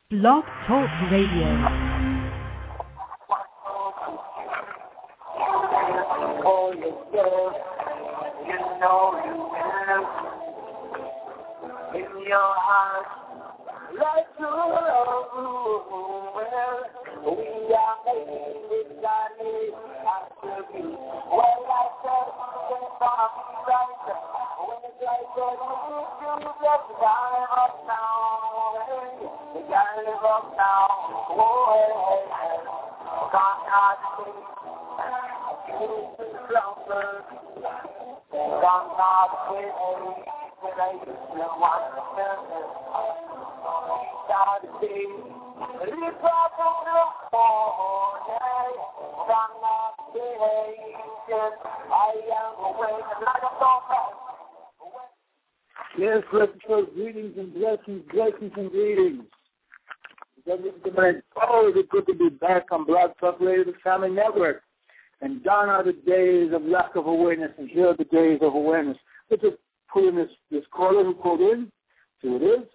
Blog Talk Radio. Oh, yourself, you know you live in your heart, like to love. Well, we are made with God, I should be. Well, like that, when I'm right there, when it's like that, you just gotta live up now. You gotta live up now. Oh, hey. God, yes, greetings and blessings and greetings. Oh, is it good to be back on Blog Talk Radio, the Family Network. And gone are the days of lack of awareness, and here are the days of awareness. Let's just put in this caller who called in. See who it is.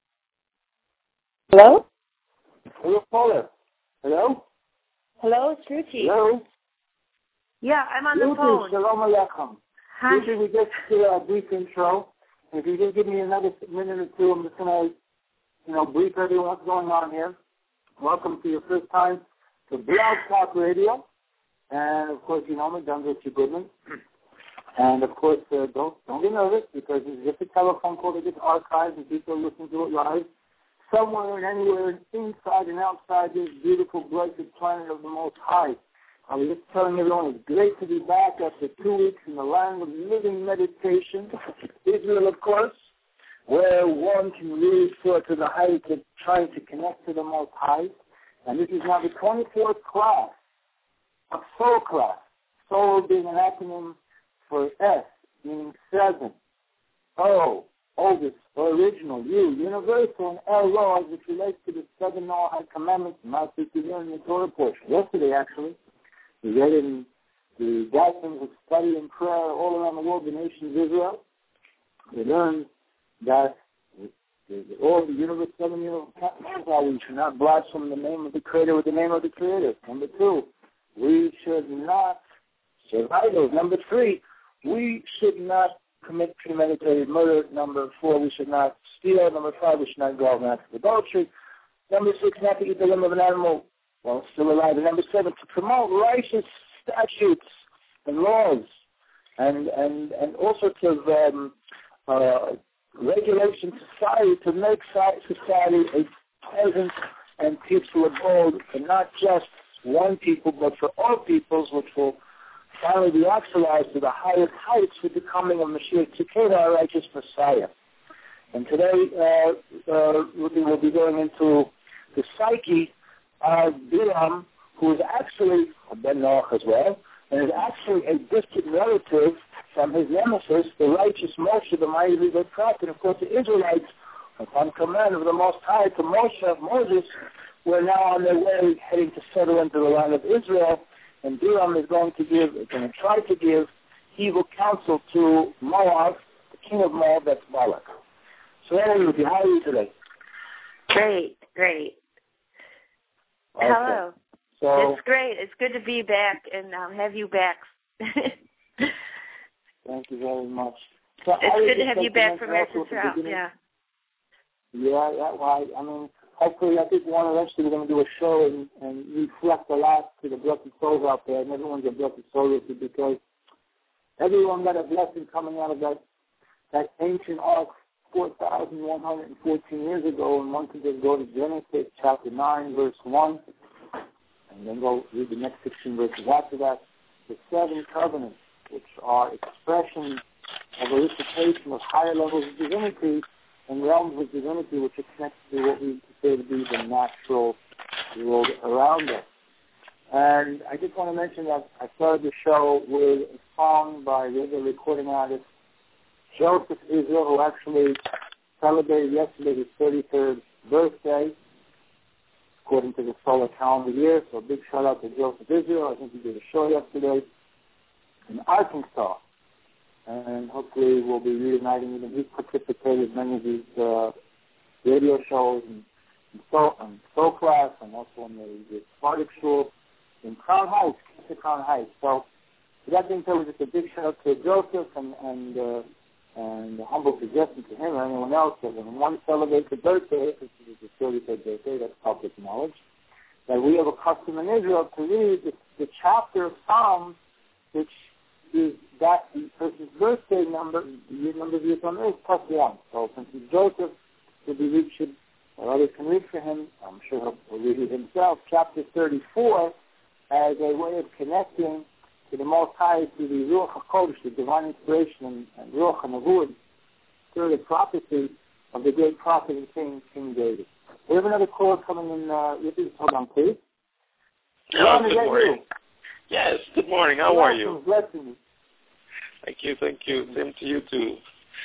Hello? Hello, caller. Hello? Hello, it's Ruchi. Hello? Yeah, I'm on the phone. Shalom Aleichem. Hi. Usually we just do a brief intro. If you just give me another minute or two, I'm just going to, brief everyone what's going on here. Welcome to your first time to Blog Talk Radio. And, of course, you know me, Dr. Richie Goodman. And, of course, don't get nervous because it's just a telephone call that gets archived and people listen to it live. Somewhere and anywhere, inside and outside this beautiful, blessed planet of the Most High. I was just telling everyone it's great to be back after 2 weeks in the land of living meditation. Israel, of course, where one can really soar to the heights of trying to connect to the Most High. And this is now the 24th class. A soul class. Soul being an acronym for S, meaning 7. O, oldest, or original. U, universal, and L, laws, which relates to the 7 Noahide commandments, not just in the Torah portion. Yesterday, actually, we read in the gatherings of study and prayer all around the world, the nation of Israel. We learned that all the universe, 7 universal commandments, we should not blaspheme the name of the Creator with the name of the Creator. Number 2. We should not serve idols. Number 3, we should not commit premeditated murder. Number 4, we should not steal. Number 5, we should not go out and act of adultery. Number 6, not to eat the limb of an animal while it's still alive. And number 7, to promote righteous statutes and laws and all sorts of regulation society to make society a pleasant and peaceful abode, and not just one people, but for all peoples, which will finally be actualized to the highest heights with the coming of Mashiach Tzidkenu, our righteous Messiah. And today we will be going into the psyche of Bilam, who is actually a Ben Noach as well, and is actually a distant relative from his nemesis, the righteous Moshe, the mighty leader prophet. And of course, the Israelites, upon command of the Most High to Moses, were now on their way heading to settle into the land of Israel, and Bilam is going to try to give evil counsel to Moab, the king of Moab, that's Balak. So anyway, how are you today? Great. Okay. Hello. So, it's great. It's good to be back and have you back. Thank you very much. So it's good to have you back from Israel. Yeah. Well, I mean, hopefully, I think eventually we're going to do a show and reflect a lot to the blessed souls out there, and everyone's a blessed soul because everyone got a blessing coming out of that ancient ark 4,114 years ago, and one can just go to Genesis chapter 9, verse 1, and then go read the next 16 verses after that. The 7 covenants, which are expressions of a recitation of higher levels of divinity and realms of divinity, which are connected to what we consider to be the natural world around us. And I just want to mention that I started the show with a song by the recording artist Joseph Israel, who actually celebrated yesterday his 33rd birthday, according to the solar calendar year. So a big shout out to Joseph Israel. I think he did a show yesterday in Arkansas. And hopefully we'll be reuniting with him. He's participated in many of these radio shows and Soul class, and also in the Sephardic Shul in Crown Heights, Crown Heights. So that being said, was just a big shout out to Joseph and a humble suggestion to him or anyone else that when one celebrates a birthday, this is his 33rd birthday, that's public knowledge, that we have a custom in Israel to read the chapter of Psalms, which is that the person's birthday number, the number of years on earth, plus one. So since it's Joseph, should be read, or others can read for him, I'm sure he'll read it himself, chapter 34, as a way of connecting to the Most High, to the Ruach HaKodesh, the divine inspiration, and Ruach HaNavuah, through the prophecy of the great prophet and King David. We have another call coming in. Hold on, please. Hello, good morning. Yes, good morning. How are you? Blessings. Thank you. Same to you, too.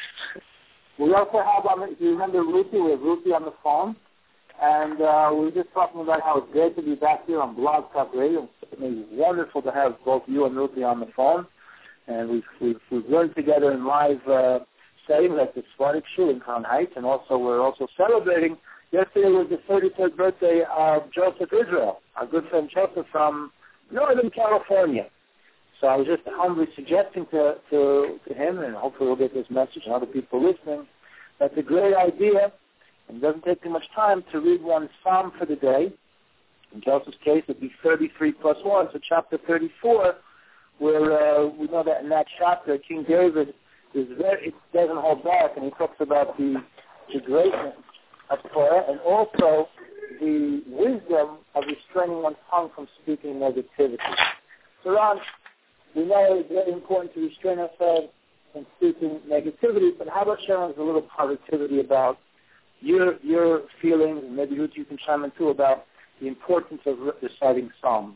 We also have, if you remember Ruthie, we have Ruthie on the phone. And we were just talking about how it's great to be back here on Blog Talk Radio. It's wonderful to have both you and Ruthie on the phone. And we've learned together in live settings at the Sephardic Shul in Crown Heights. And also we're also celebrating. Yesterday was the 33rd birthday of Joseph Israel, our good friend Joseph from Northern California. So I was just humbly suggesting to him, and hopefully we'll get this message and other people listening, that's a great idea. It doesn't take too much time to read one psalm for the day. In Joseph's case, it would be 33 plus 1, so chapter 34, where we know that in that chapter, King David it doesn't hold back, and he talks about the greatness of Torah and also the wisdom of restraining one's tongue from speaking negativity. So, Ron, we know it's very important to restrain ourselves from speaking negativity, but how about sharing us a little positivity about your feelings, and maybe Ruth, you can chime in too, about the importance of reciting Psalms.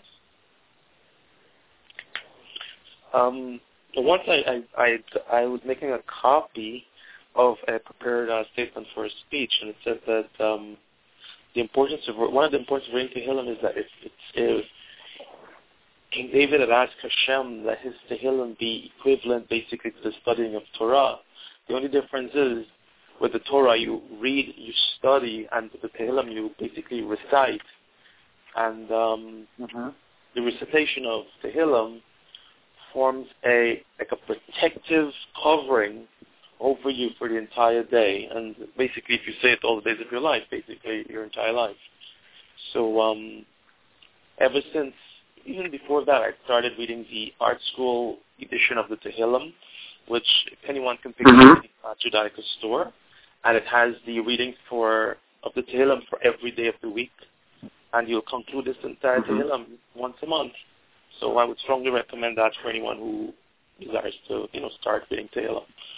Once I was making a copy of a prepared statement for a speech, and it said that one of the importance of reading Tehillim is that if King David had asked Hashem that his Tehillim be equivalent basically to the studying of Torah. The only difference is with the Torah you read, you study, and with the Tehillim you basically recite. And the recitation of Tehillim forms a protective covering over you for the entire day. And basically if you say it all the days of your life, basically your entire life. So ever since, even before that, I started reading the art school edition of the Tehillim, which anyone can pick up in the Judaica store. And it has the readings of the Tehillim for every day of the week. And you'll conclude this entire Tehillim once a month. So I would strongly recommend that for anyone who desires to, start reading Tehillim.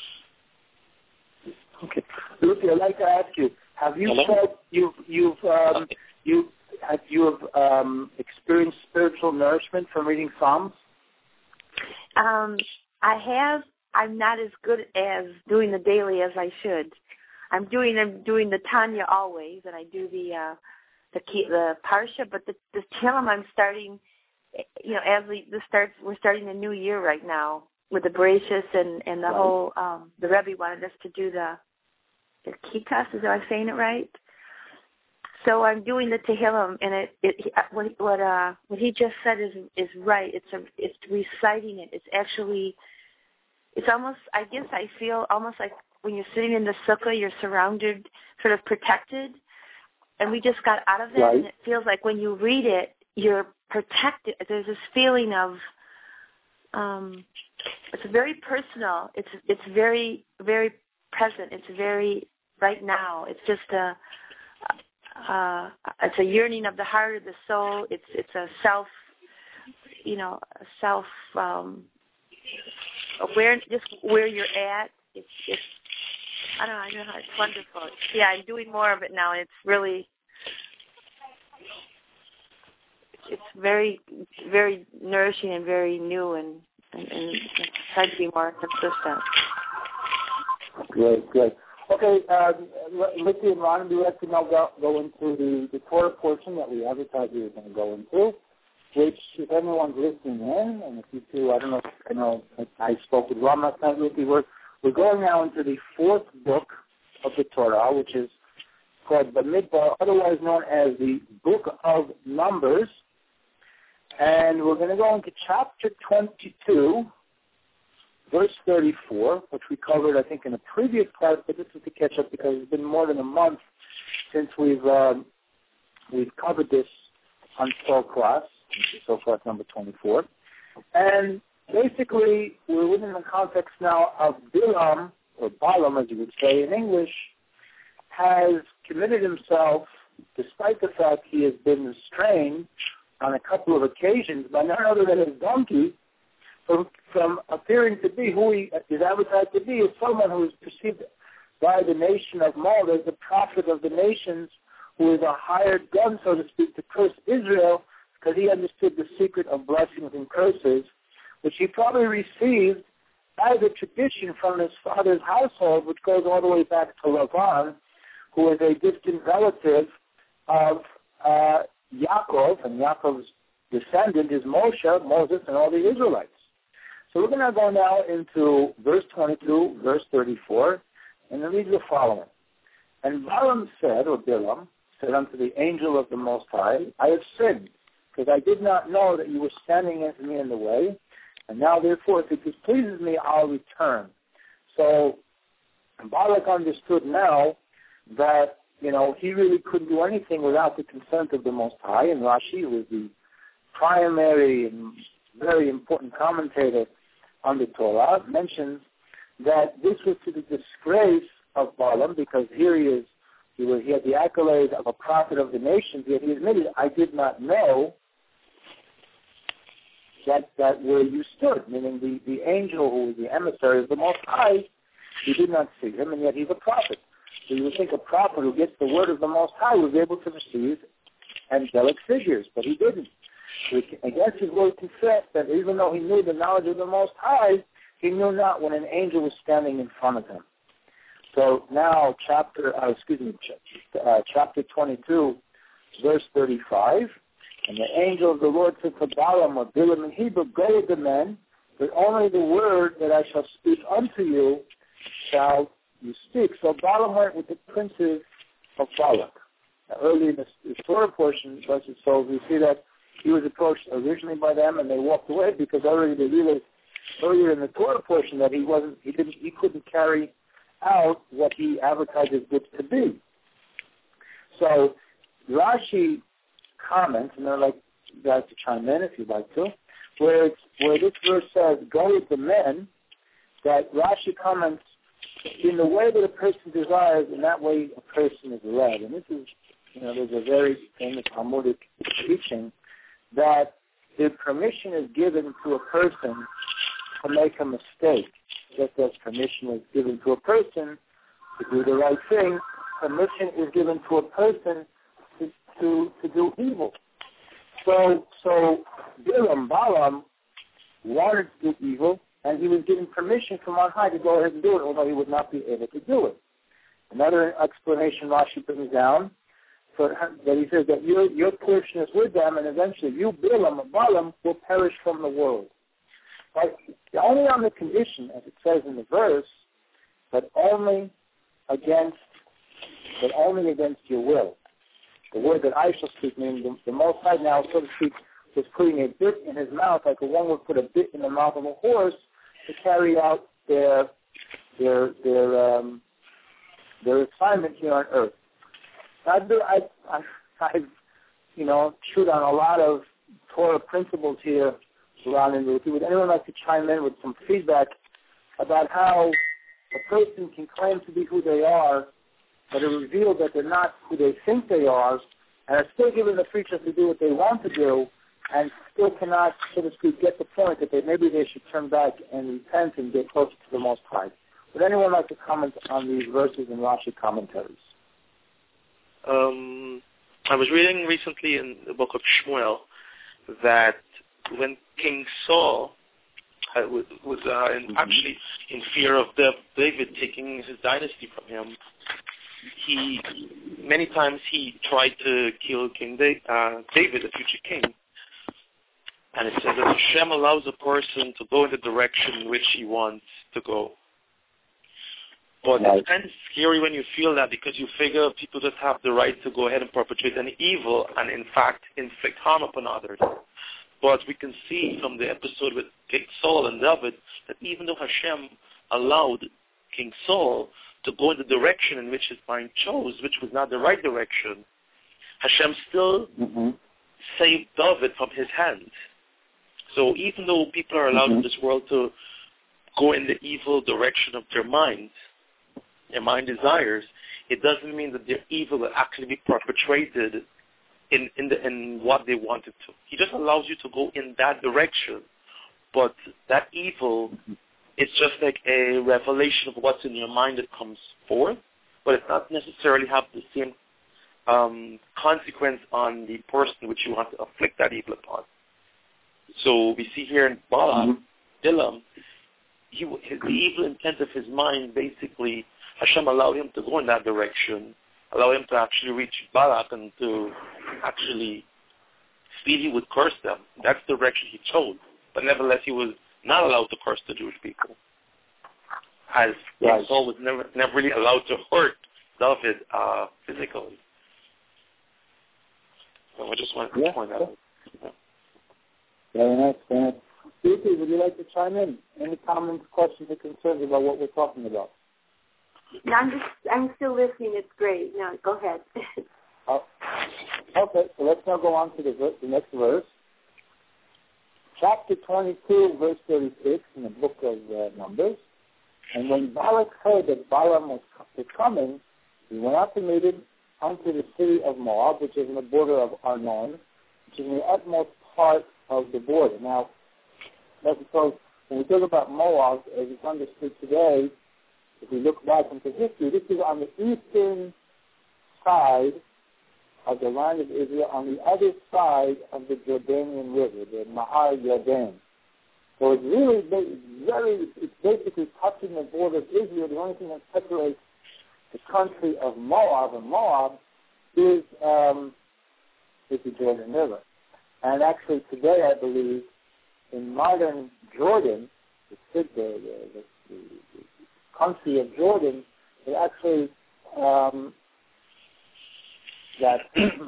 Okay. Lucy, I'd like to ask you, have you felt you have experienced spiritual nourishment from reading Psalms? I have. I'm not as good as doing the daily as I should. I'm doing the Tanya always, and I do the Parsha, but the Tehillim I'm starting. As we're starting the new year right now with the Bereshis and the whole. The Rebbe wanted us to do the Kitas. Is I'm saying it right? So I'm doing the Tehillim, and what he just said is right. It's reciting it. It's actually, it's almost. I guess I feel almost like when you're sitting in the sukkah, you're surrounded, sort of protected. And we just got out of that, and it feels like when you read it, you're protected. There's this feeling of, it's very personal. It's very, very present. It's very right now. It's just it's a yearning of the heart, of the soul. It's a self aware, just where you're at. It's I don't know. It's wonderful. I'm doing more of it now, and it's really, it's very, very nourishing and very new, and trying to be more consistent. Great. Okay, Licky and Ron, we have to now go into the Torah portion that we advertised we were going to go into, which, if anyone's listening in, and if you two, I spoke with Ron last night, Licky, we're going now into the fourth book of the Torah, which is called Bamidbar, otherwise known as the Book of Numbers. And we're going to go into chapter 22, verse 34, which we covered, I think, in a previous class, but this is to catch up because it's been more than a month since we've covered this on Soul Class, Soul Class number 24. And basically, we're within the context now of Bilam, or Balaam, as you would say in English, has committed himself, despite the fact he has been restrained on a couple of occasions by none other than his donkey, from appearing to be who he is advertised to be, as someone who is perceived by the nation of Malta as the prophet of the nations, who is a hired gun, so to speak, to curse Israel, because he understood the secret of blessings and curses, which he probably received as a tradition from his father's household, which goes all the way back to Lavan, who is a distant relative of Yaakov, and Yaakov's descendant is Moses, and all the Israelites. So we're going to go now into verse 22, verse 34, and it reads the following. And Balaam said, or Bilam, said unto the angel of the Most High, I have sinned, because I did not know that you were standing against me in the way, and now therefore, if it displeases me, I'll return. So Balak understood now that, he really couldn't do anything without the consent of the Most High, and Rashi, who was the primary and very important commentator on the Torah, mentions that this was to the disgrace of Balaam, because here he is, he had the accolade of a prophet of the nations, yet he admitted, I did not know that where you stood, meaning the angel who was the emissary of the Most High, he did not see him, and yet he's a prophet. So you would think a prophet who gets the word of the Most High was able to receive angelic figures, but he didn't. So against his word confessed that even though he knew the knowledge of the Most High, he knew not when an angel was standing in front of him. So now chapter 22, verse 35, and the angel of the Lord said to Balaam, or Bilam in Hebrew, go with the men, but only the word that I shall speak unto you shall you speak. So Balaam went with the princes of Balak. Now, early in the Torah portion, so we see that he was approached originally by them, and they walked away because already they realized earlier in the Torah portion that he couldn't carry out what he advertised his goods to be. So Rashi comments, and I'd like you guys to chime in if you'd like to, where this verse says, go with the men, that Rashi comments, in the way that a person desires, in that way a person is led. And this is, there's a very famous Talmudic teaching that the permission is given to a person to make a mistake, just as permission is given to a person to do the right thing. Permission is given to a person to do evil. So Balaam wanted to do evil, and he was given permission from on high to go ahead and do it, although he would not be able to do it. Another explanation Rashi brings down, that he says that your portion is with them, and eventually you, Balaam, will perish from the world. But only on the condition, as it says in the verse, but only against your will. The word that I shall speak, meaning the Most High now, so to speak, was putting a bit in his mouth, like one would put a bit in the mouth of a horse to carry out their assignment here on earth. I've chewed on a lot of Torah principles here, Ron and Ruthie. Would anyone like to chime in with some feedback about how a person can claim to be who they are, but it revealed that they're not who they think they are, and are still given the free chance to do what they want to do, and still cannot, so to speak, get the point that maybe they should turn back and repent and get closer to the Most High. Would anyone like to comment on these verses in Rashi commentaries? I was reading recently in the book of Shmuel that when King Saul was actually in fear of David taking his dynasty from him, many times he tried to kill King David, the future king. And it says that Hashem allows a person to go in the direction in which he wants to go. But it's kind of scary when you feel that, because you figure people just have the right to go ahead and perpetrate any evil and, in fact, inflict harm upon others. But we can see from the episode with King Saul and David that even though Hashem allowed King Saul to go in the direction in which his mind chose, which was not the right direction, Hashem still saved David from his hand. So even though people are allowed in this world to go in the evil direction of their mind desires, it doesn't mean that their evil will actually be perpetrated in what they wanted to. He just allows you to go in that direction, but that evil is just like a revelation of what's in your mind that comes forth, but it not necessarily have the same consequence on the person which you want to afflict that evil upon. So we see here in Balaam, Bilam, the evil intent of his mind, basically, Hashem allowed him to go in that direction, allow him to actually reach Balak and to actually feel he would curse them. That's the direction he chose. But nevertheless, he was not allowed to curse the Jewish people, as Saul was never really allowed to hurt David physically. So I just wanted to point that out. Yeah. Very nice, very nice. Susie, would you like to chime in? Any comments, questions, or concerns about what we're talking about? No, I'm still listening. It's great. No, go ahead. Okay, so let's now go on to the next verse. Chapter 22, verse 36 in the book of Numbers. And when Balak heard that Balaam was coming, he went out to meet him unto the city of Moab, which is in the border of Arnon, which is in the utmost part of the border. Now, let's suppose when we talk about Moab, as it's understood today, if we look back into history, this is on the eastern side of the land of Israel, on the other side of the Jordanian River, the Nahar Jordan. So it's really it's basically touching the border of Israel. The only thing that separates the country of Moab and Moab is the Jordan River. And actually today, I believe, in modern Jordan, the country of Jordan, it actually that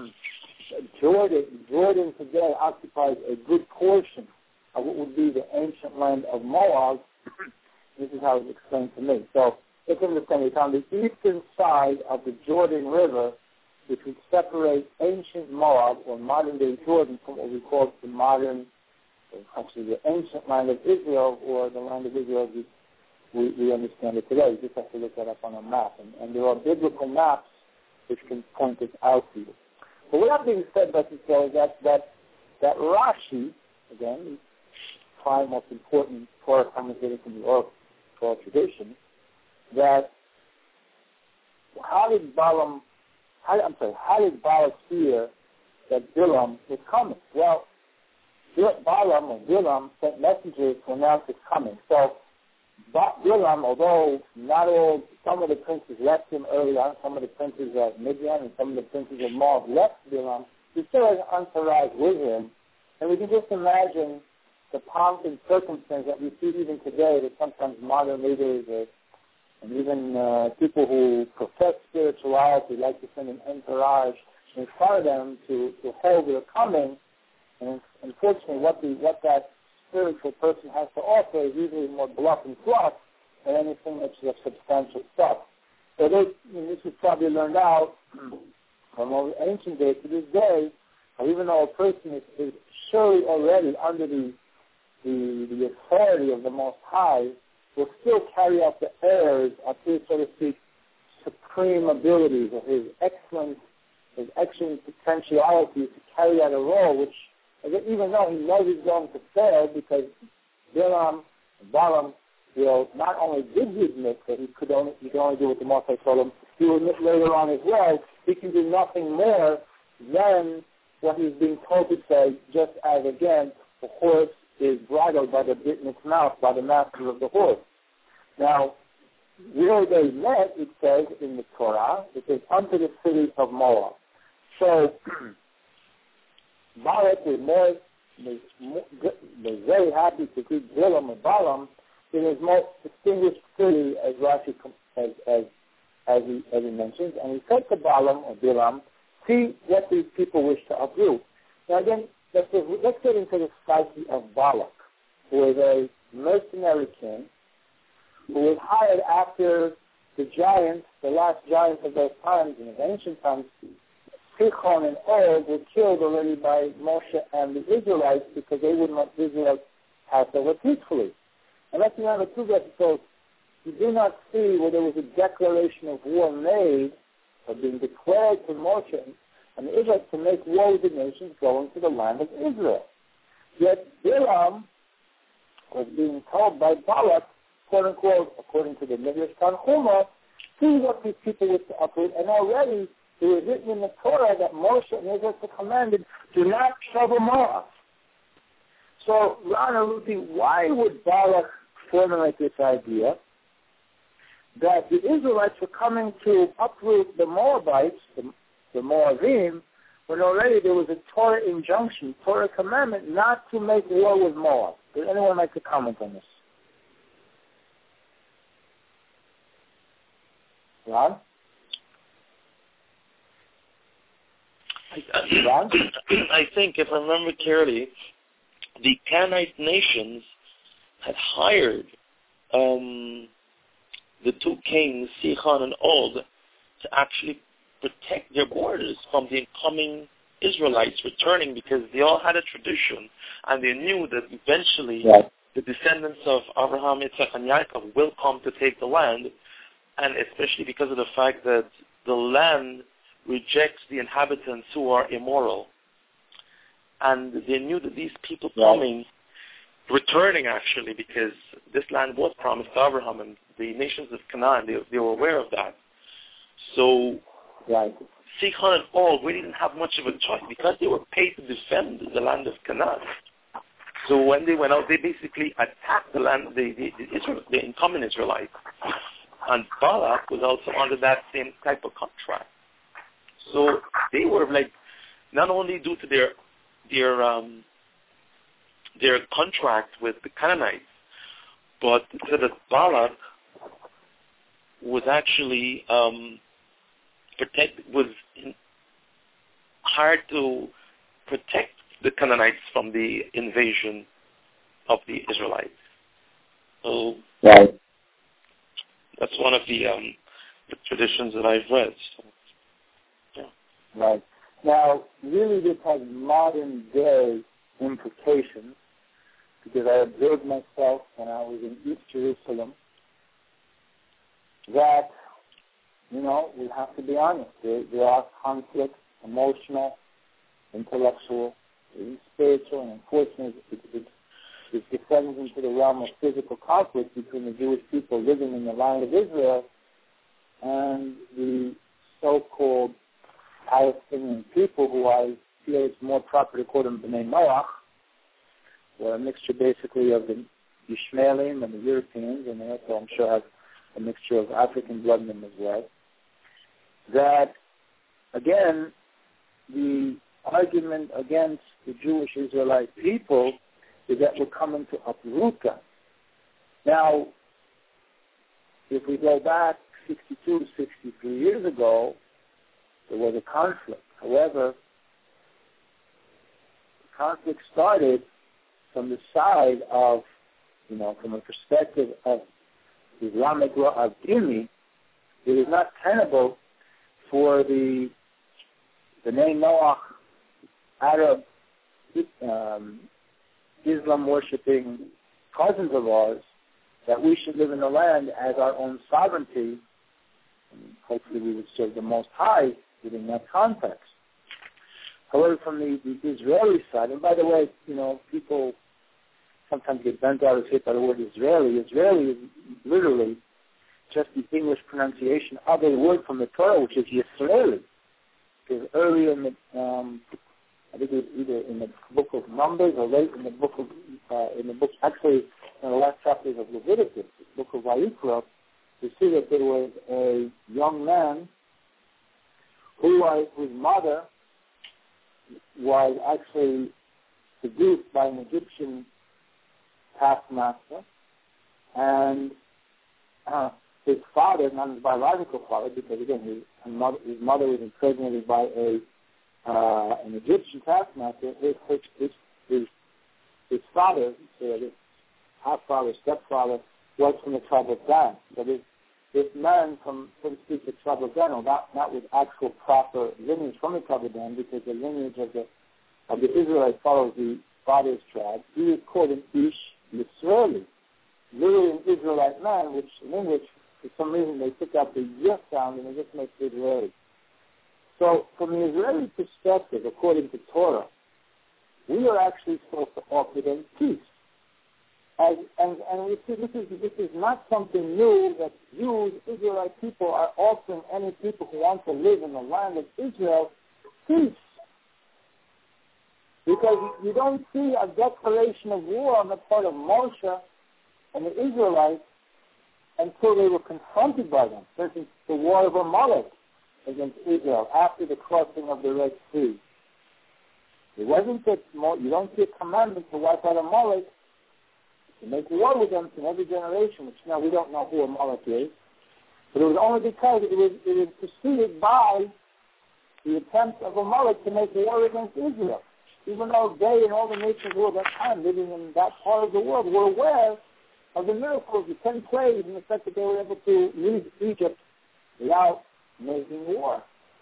Jordan today occupies a good portion of what would be the ancient land of Moab. This is how it's explained to me. So let's understand, it's on the eastern side of the Jordan River, which would separate ancient Moab, or modern-day Jordan, from what we call the modern, actually the ancient land of Israel, or the land of Israel as we understand it today. You just have to look that up on a map. And there are biblical maps which can point this out to you. But with that being said, let's just say that Rashi, again, five most important Torah commentators from the oral tradition, that how did Balak hear that Bilam was coming? Well, Bilam sent messengers to announce his coming. So Bilam, although some of the princes left him early on, some of the princes of Midian and some of the princes of Moab left Bilam, he still has an entourage with him. And we can just imagine the pomp and circumstance that we see even today, that sometimes modern leaders and even people who profess spirituality like to send an entourage in front of them to hold their coming. And unfortunately, what that spiritual person has to offer is usually more bluff and fluff than anything that's of substantial stuff. So this was probably learned out from ancient days to this day, even though a person is surely already under the authority of the Most High, will still carry out the errors of his, so to speak, supreme abilities, of his excellent potentiality to carry out a role, which, even though he knows he's going to fail, because Balaam will not only did he admit that he can only do what the Most High told him, he will admit later on as well, he can do nothing more than what he's being told to say, just as, again, the horse is bridled by the bit in its mouth, by the master of the horse. Now, where they met, it says in the Torah, it says, unto the city of Moab. So, Balak was very happy to see Bilam and Balaam in his most distinguished city, as Rashi as he mentions, and he said to Balaam or Bilam, see what these people wish to uproot. Now again, let's get into the psyche of Balak, who was a mercenary king, who was hired after the giants, the last giants of those times, in the ancient times, Sichon and Og, were killed already by Moshe and the Israelites because they wouldn't let Israel pass over peacefully. And let's remember too that so you do not see where there was a declaration of war made or being declared to Moshe and the Israelites to make war with the nations going to the land of Israel. Yet Bilam was being told by Balak, quote unquote, according to the Midrash Tanchuma, see what these people wish to uproot, and already it was written in the Torah that Moshe and Israel commanded, do not trouble Moab. So, Ron Aruti, why would Balak formulate this idea that the Israelites were coming to uproot the Moabites, the Moabim, when already there was a Torah injunction, Torah commandment not to make war with Moab? Does anyone like to comment on this? Ron? I think, if I remember clearly, the Canaanite nations had hired the two kings, Sichon and Og, to actually protect their borders from the incoming Israelites returning, because they all had a tradition and they knew that eventually the descendants of Abraham, Yitzchak, and Yaakov will come to take the land, and especially because of the fact that the land rejects the inhabitants who are immoral. And they knew that these people returning actually, because this land was promised to Abraham and the nations of Canaan, they were aware of that. So Sichon and Og really didn't have much of a choice because they were paid to defend the land of Canaan. So when they went out, they basically attacked the land, the incoming Israelites. And Balak was also under that same type of contract. So they were not only due to their contract with the Canaanites, but that Balak was actually hired to protect the Canaanites from the invasion of the Israelites. So that's one of the traditions that I've read. So, Right. Now, really this has modern day implications, because I observed myself when I was in East Jerusalem that, we have to be honest, there are conflicts, emotional, intellectual, spiritual, and unfortunately it descends into the realm of physical conflict between the Jewish people living in the land of Israel and the so-called Palestinian people, who I feel it's more proper to call them B'nai Noach, or a mixture basically of the Ishmaelim and the Europeans, and they also, I'm sure, have a mixture of African blood in them as well. That, again, the argument against the Jewish Israelite people is that we're coming to uproot them. Now, if we go back 62 to 63 years ago, there was a conflict. However, the conflict started from the side of, from a perspective of Islamic law of Dini. It is not tenable for the B'nai Noach Arab Islam-worshipping cousins of ours that we should live in the land as our own sovereignty, and hopefully we would serve the Most High within that context. However, from the Israeli side, and by the way, people sometimes get bent out of shape by the word Israeli. Israeli is literally just the English pronunciation of a word from the Torah, which is Yisraeli. Because earlier in the, I think it was either in the book of Numbers or late in the book of, actually in the last chapters of Leviticus, the book of Vayikra, you see that there was a young man whose mother was actually seduced by an Egyptian taskmaster, and his father, not his biological father, because again, his mother was impregnated by an Egyptian taskmaster. His father, half-father, stepfather, was from the tribe of Dan. So this man from, so to speak, the tribe of Dan, not with actual proper lineage from the tribe of Dan, because the lineage of the Israelites follows the father's tribe. He is called an Ish Yisraeli, literally an Israelite man, which in English, for some reason, they took out the Y sound and it just makes it Israeli. So from the Israeli perspective, according to Torah, we are actually supposed to offer them peace. And we see this is not something new that Jews, Israelite people, are offering any people who want to live in the land of Israel peace. Because you don't see a declaration of war on the part of Moshe and the Israelites until they were confronted by them. For instance, the war of Amalek against Israel after the crossing of the Red Sea. It wasn't that you don't see a commandment to wipe out Amalek, to make war with them in every generation, which now we don't know who Amalek is. But it was only because it was preceded by the attempt of Amalek to make war against Israel. Even though they and all the nations who were at that time living in that part of the world were aware of the miracles, the 10 plagues, and the fact that they were able to leave Egypt without making war.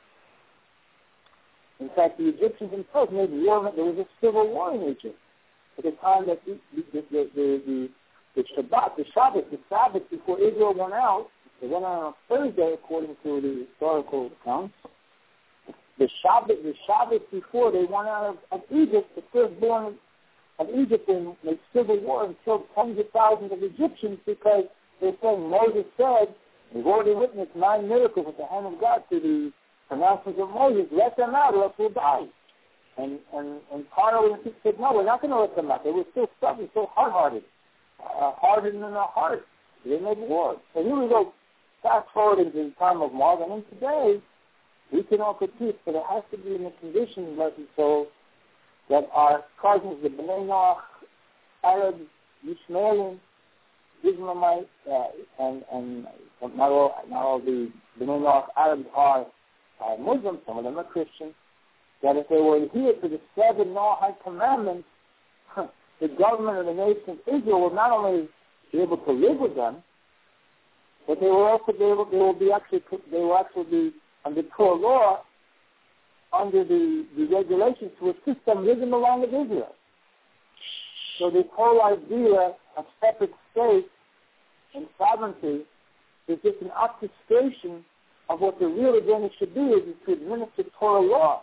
In fact, the Egyptians themselves made war. There was a civil war in Egypt at the time that the Shabbat, the Sabbath before Israel went out. They went out on a Thursday, according to the historical accounts. The Sabbath before they went out of Egypt, the firstborn of Egypt, and made civil war and killed tens of thousands of Egyptians because they're saying Moses said, we've already witnessed 9 miracles at the hand of God through the pronouncements of Moses. Let them out or else we'll die. And Pharaoh and people said, no, we're not going to let them out. They were still stubborn, so hard-hearted, hardened in their heart. They made war. So here we go, fast forward into the time of Marvin, and today we can offer peace, but it has to be in the conditions, blessed souls, that our cousins, the Bnei Noach, Arabs, Ishmaelim, Ismailites, and not all the Bnei Noach Arabs are Muslims, some of them are Christians, that if they were adhere to the 7 Noahide commandments, the government of the nation of Israel will not only be able to live with them, but they will also be able, they will actually be under Torah law, under the regulations to assist them live in the land of Israel. So this whole idea of separate states and sovereignty is just an obfuscation of what the real agenda should be, is to administer Torah law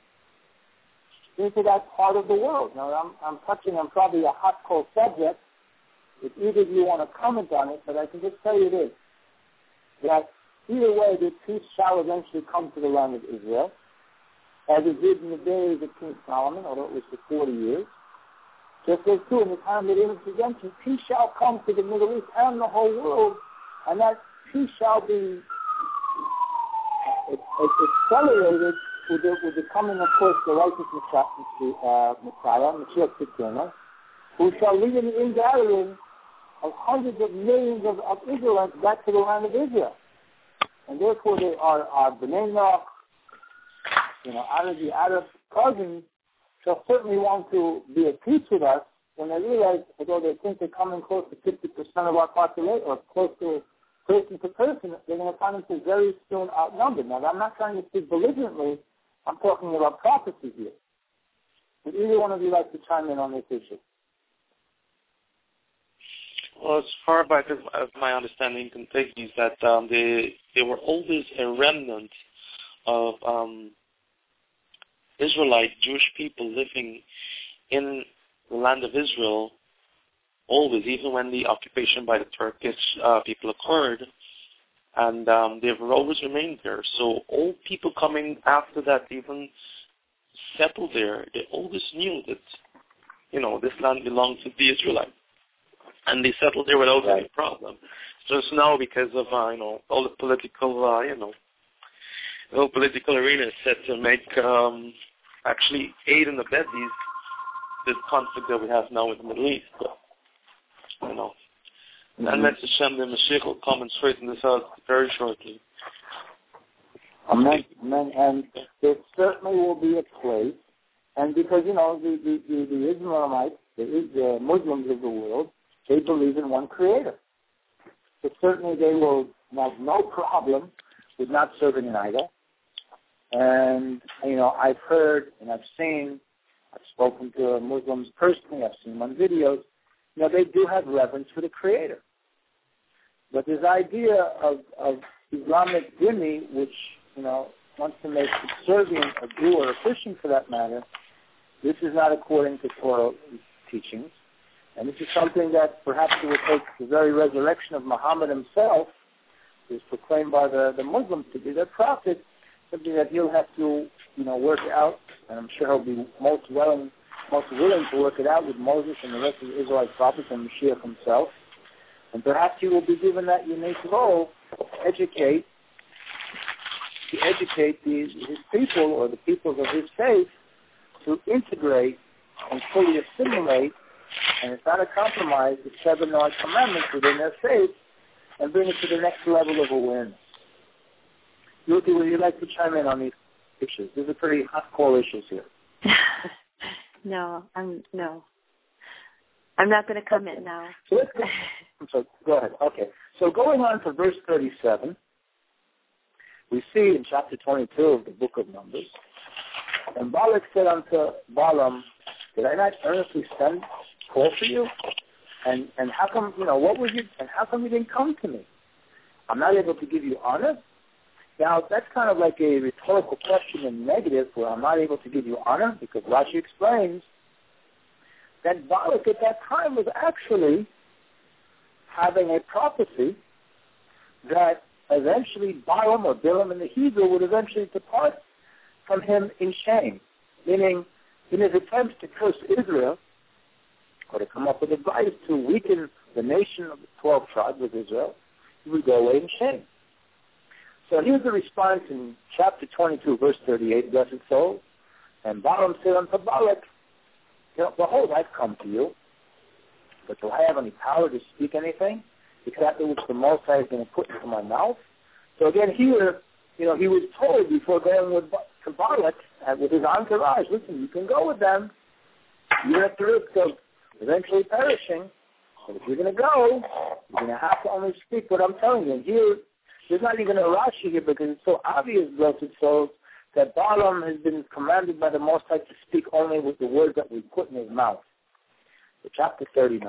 into that part of the world. Now, I'm touching on probably a hot, cold subject. If either of you want to comment on it, but I can just tell you this, that either way, the peace shall eventually come to the land of Israel, as it did in the days of King Solomon, although it was for 40 years. Just as too, in the time of the intervention, peace shall come to the Middle East and the whole world, and that peace shall be accelerated with the coming, of course, the righteous Messiah, Mashiach Tzidkenu, who shall lead in the ingathering of hundreds of millions of Israelites back to the land of Israel. And therefore, they are Bnei Noach, out of the Arab cousins, shall certainly want to be at peace with us when they realize, although they think they're coming close to 50% of our population, or close to person to person, they're going to find themselves very soon outnumbered. Now, I'm not trying to speak belligerently. I'm talking about prophecy here. Would either one of you like to chime in on this issue? Well, as far back as my understanding can take is that they were always a remnant of Israelite Jewish people living in the land of Israel, always, even when the occupation by the Turkish people occurred, and they've always remained there. So all people coming after that, even settled there, they always knew that, this land belonged to the Israelites. And they settled there without any problem. Just now, because of all the political, the whole political arena is set to make actually aid and abet this conflict that we have now in the Middle East. But, And Mr. Shem, the Mashiach will come and straighten this out very shortly. Amen. And there certainly will be a place, and because, the Islamites, the Muslims of the world, they believe in one creator. So certainly they will have no problem with not serving an idol. And, I've heard and I've seen, I've spoken to Muslims personally, I've seen them on videos, they do have reverence for the creator. But this idea of Islamic dhimmi, which, wants to make subservient a Jew or a Christian for that matter, this is not according to Torah teachings. And this is something that perhaps it will take the very resurrection of Muhammad himself, who is proclaimed by the Muslims to be their prophet, something that he'll have to, work out, and I'm sure he'll be most willing to work it out with Moses and the rest of the Israelite prophets and Mashiach himself. And perhaps he will be given that unique role to educate his people or the peoples of his faith to integrate and fully assimilate, and it's not a compromise, the 7 Noahide commandments within their faith and bring it to the next level of awareness. Ruthie, would you like to chime in on these issues? These are pretty hot-core issues here. No. I'm not going to comment now. So let's go. I'm sorry, go ahead. Okay. So going on to verse 37, we see in chapter 22 of the book of Numbers, and Balak said unto Balaam, did I not earnestly call for you? And how come, what was you, and how come you didn't come to me? I'm not able to give you honor? Now, that's kind of like a rhetorical question in negative, where I'm not able to give you honor, because Rashi explains that Balak at that time was actually having a prophecy that eventually Balaam or Bilam in the Hebrew would eventually depart from him in shame, meaning in his attempts to curse Israel or to come up with advice to weaken the nation of the 12 tribes of Israel, he would go away in shame. So here's the response in chapter 22, verse 38, blessed soul. And Balaam said unto Balak, behold, I've come to you, but do I have any power to speak anything, except that which the Most High is going to put into my mouth? So again, here, he was told before going to Balak with his entourage, listen, you can go with them. You're at the risk of eventually perishing, but if you're going to go, you're going to have to only speak what I'm telling you. And here, there's not even a Rashi here because it's so obvious, blessed souls, that Balaam has been commanded by the Most High to speak only with the words that we put in his mouth. So chapter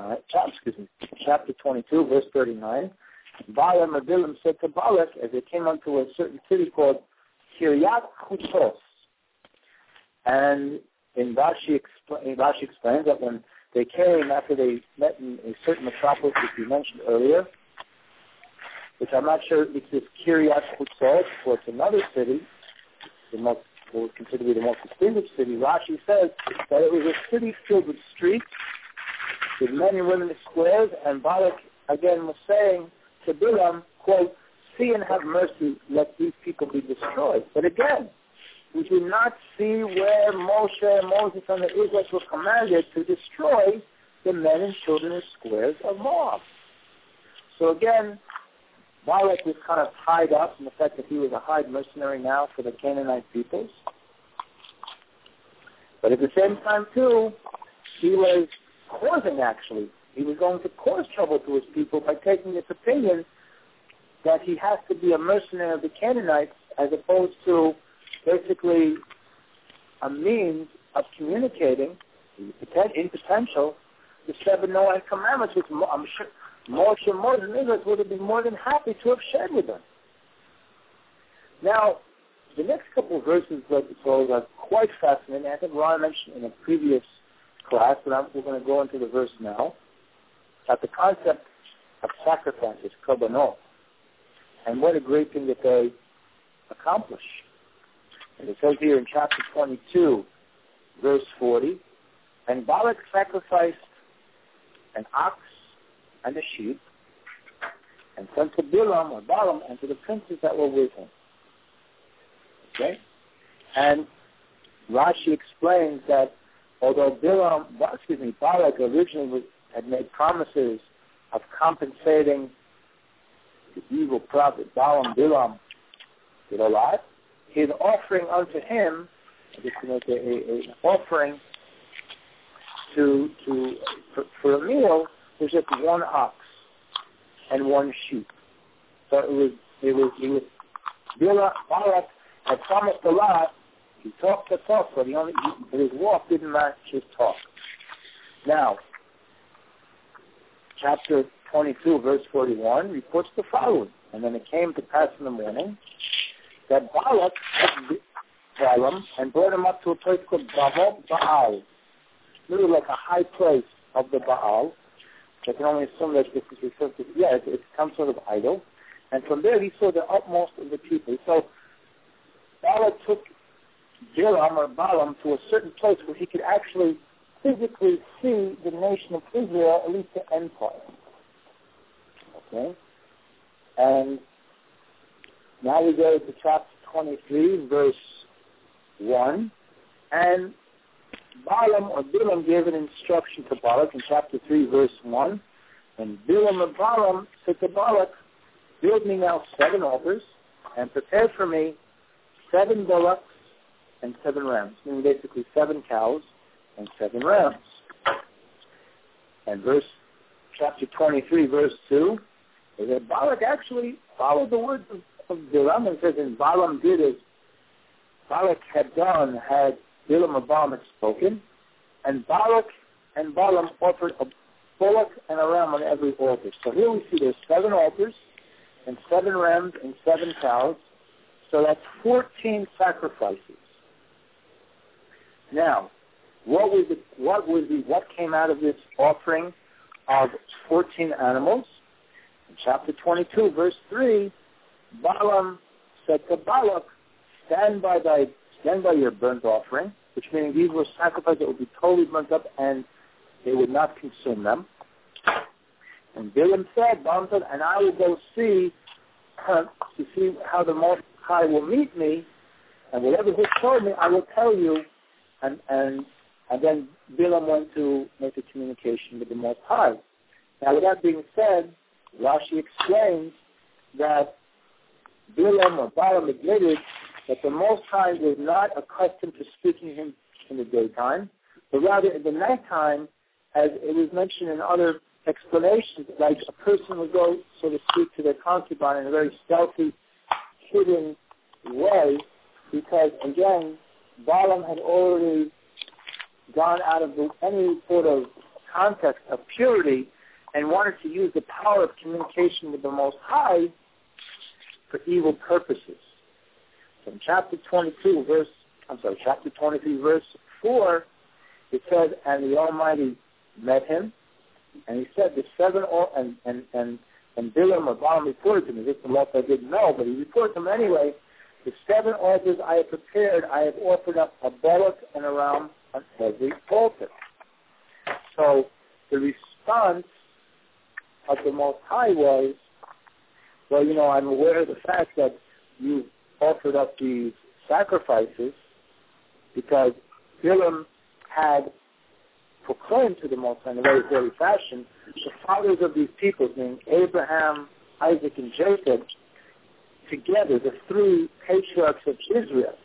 22, verse 39, Balaam and Bilam said to Balak, as they came unto a certain city called Kiryat Chutos. And in Rashi explains that when they came after they met in a certain metropolis, which we mentioned earlier, which I'm not sure if it's Kiryat Chutos or it's another city, what was considered to be the most distinguished city, Rashi says that it was a city filled with streets, with men and women in squares, and Balak again was saying to Bilam, quote, see and have mercy, let these people be destroyed. But again, we do not see where Moshe and Moses and the Israelites were commanded to destroy the men and children in squares of Moab. So again, Balak was kind of tied up in the fact that he was a hired mercenary now for the Canaanite peoples. But at the same time, too, he was he was going to cause trouble to his people by taking this opinion that he has to be a mercenary of the Canaanites as opposed to basically a means of communicating, in potential, the 7 Noahide commandments, which I'm sure Moshe and Moses and Israel would have been more than happy to have shared with them. Now, the next couple of verses are quite fascinating. I think Ron mentioned in a previous class, but we're going to go into the verse now, that the concept of sacrifices, korbanot, and what a great thing that they accomplish. And it says here in chapter 22, verse 40, and Balak sacrificed an ox and a sheep, and sent to Balaam, and to the princes that were with him. Okay? And Rashi explains that although Balak originally had made promises of compensating the evil prophet Balaam Bilam with a lot, his offering unto him, just to make an offering for a meal, was just one ox and one sheep. So it was Balak had promised a lot. He talked the talk, but his walk didn't match his talk. Now, chapter 22, verse 41, reports the following. And then it came to pass in the morning that Balak took Balaam and brought him up to a place called Baal, literally like a high place of the Baal. I can only assume that this is referred to, it's some sort of idol. And from there he saw the utmost of the people. So Balak took Balaam to a certain place where he could actually physically see the nation of Israel, at least the empire. Okay? And now we go to chapter 23, verse 1. And Balaam gave an instruction to Balak in chapter 3, verse 1. And Balaam said to Balak, build me now 7 altars and prepare for me 7 bullocks and 7 rams, meaning basically 7 cows and 7 rams. And chapter 23, verse 2, is that Balak actually followed the words of Balaam, and says, and Balaam did as Balak had done, had Balaam had spoken, and Balak and Balaam offered a bullock and a ram on every altar. So here we see there's 7 altars and 7 rams and 7 cows, so that's 14 sacrifices. Now, what came out of this offering of 14 animals? In chapter 22, verse 3, Balaam said to Balak, stand by your burnt offering, which means these were sacrifices that would be totally burnt up and they would not consume them. And Balaam said, and I will go see to see how the Most High will meet me, and whatever he told me, I will tell you. And then Balaam went to make a communication with the Most High. Now, with that being said, Rashi explains that Balaam admitted that the Most High was not accustomed to speaking to him in the daytime, but rather in the nighttime, as it was mentioned in other explanations, like a person would go, so to speak, to their concubine in a very stealthy, hidden way, because, again, Balaam had already gone out of any sort of context of purity and wanted to use the power of communication with the Most High for evil purposes. So in chapter 23, verse 4, it says, and the Almighty met him, and he said, the 7 and Balaam reported to me. This is the lot I didn't know, but he reported to me anyway. The 7 altars I have prepared, I have offered up a bullock and a ram on every altar. So the response of the Most High was, well, I'm aware of the fact that you offered up these sacrifices because Balaam had proclaimed to the Most High in a very early fashion, the fathers of these people, named Abraham, Isaac, and Jacob, together, the 3 patriarchs of Israel,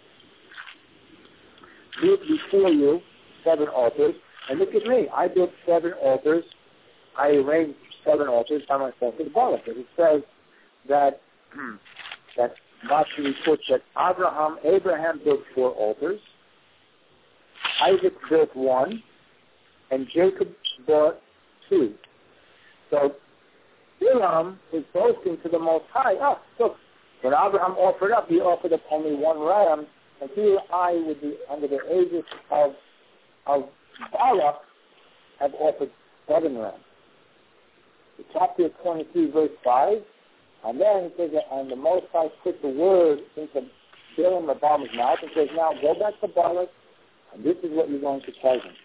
built before you 7 altars, and look at me, I built 7 altars, I arranged 7 altars by myself with Balak. It says that Rashi reports that Abraham built 4 altars, Isaac built 1, and Jacob built 2. So Balaam is boasting to the Most High, look, when Abraham offered up, he offered up only 1 ram, and here I, with under the aegis of Balak, have offered 7 rams. The chapter 23, verse 5, and then it says that, and the Most High put the word into Balaam's mouth and says, now go back to Balak, and this is what you're going to tell him.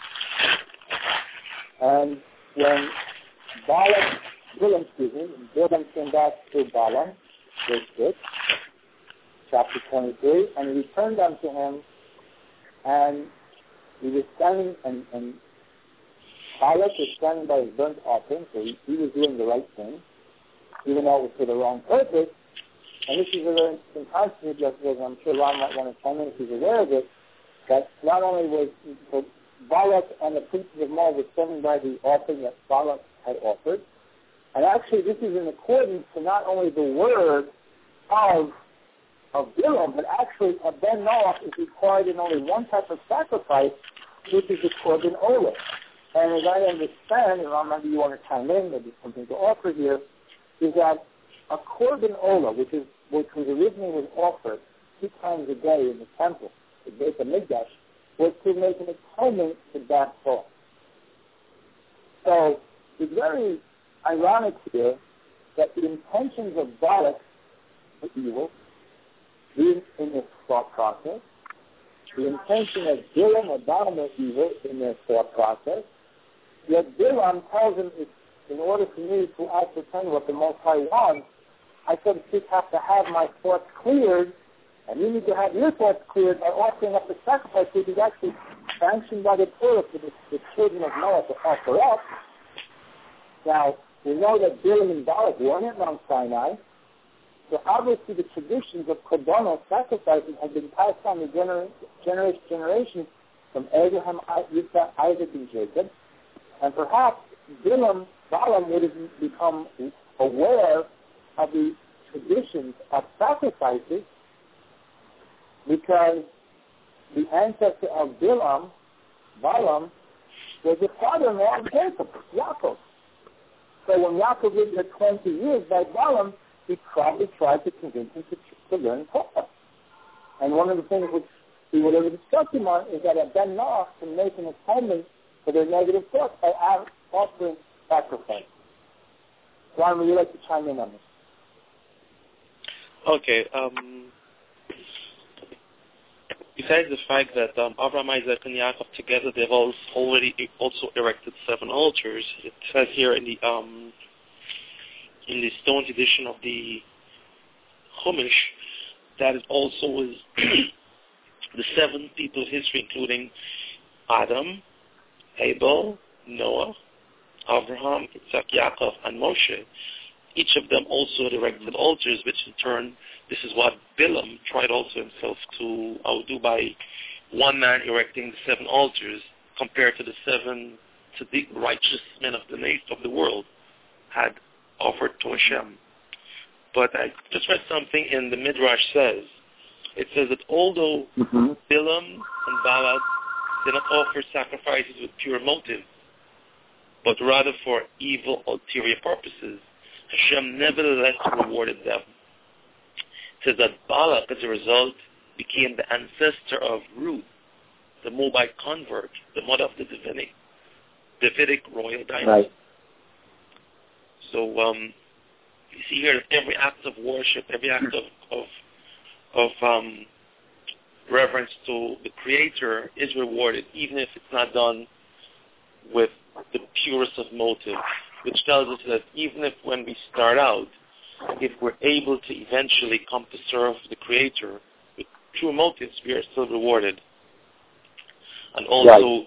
And when Balaam came back to Balaam, verse 6, chapter 23, and he returned unto him, and he was standing and Balak is standing by his burnt offering, so he was doing the right thing, even though it was for the wrong purpose. And this is a very interesting concept, just as I'm sure Ron might want to chime in if he's aware of it, that not only was Balak and the princes of Moab were standing by the offering that Balak had offered, and actually this is in accordance to not only the word of Bilam, but actually a Ben Noach is required in only one type of sacrifice, which is the Korban Olah. And as I understand, and maybe you want to chime in, maybe something to offer here, is that a Korban Olah, which was originally offered 2 times a day in the temple, the Beit HaMikdash, was to make an atonement for that fault. So it's very ironic here that the intentions of Balak were evil, in this thought process. The intention of Bilam or Balaam were evil in their thought process. Yet Bilam tells him, in order for me to ascertain what the Most High wants, I said, you just have to have my thoughts cleared, and you need to have your thoughts cleared by offering up the sacrifice, which is actually sanctioned by the Torah for the children of Noah to offer up. Now, we know that Bilam and Balak weren't at Mount Sinai, so obviously the traditions of Korbanos sacrifices have been passed on to generation from Abraham, Yitzhak, Isaac, and Jacob, and perhaps Balaam would have become aware of the traditions of sacrifices because the ancestor of Balaam, was the father-in-law of Jacob, Yaakov. So when Yaakov lived for 20 years by Balaam, he probably tried to convince him to learn Torah. And one of the things which he would have instructed him on is that a Ben Noach can make an atonement for their negative thoughts by offering sacrifice. Ron, would you like to chime in on this? Okay. Besides the fact that Abraham, Isaac, and Yaakov together, they've already also erected 7 altars. It says here in the Stone's edition of the Chumash that it also was the 7 people's history, including Adam, Abel, Noah, Abraham, Isaac, Yaakov, and Moshe. Each of them also had erected altars, which in turn, this is what Bilam tried also himself to outdo by one man erecting the 7 altars compared to the 7 Tzaddik, righteous men of the world had offered to Hashem. But I just read something in the Midrash says. It says that although Bilam and Balak did not offer sacrifices with pure motive, but rather for evil ulterior purposes, Hashem nevertheless rewarded them. It says that Balak, as a result, became the ancestor of Ruth, the Moabite convert, the mother of the Davidic royal dynasty. Right. So you see here that every act of worship, every act of reverence to the Creator is rewarded, even if it's not done with the purest of motives, which tells us that even if when we start out, if we're able to eventually come to serve the Creator with pure motives, we are still rewarded. And also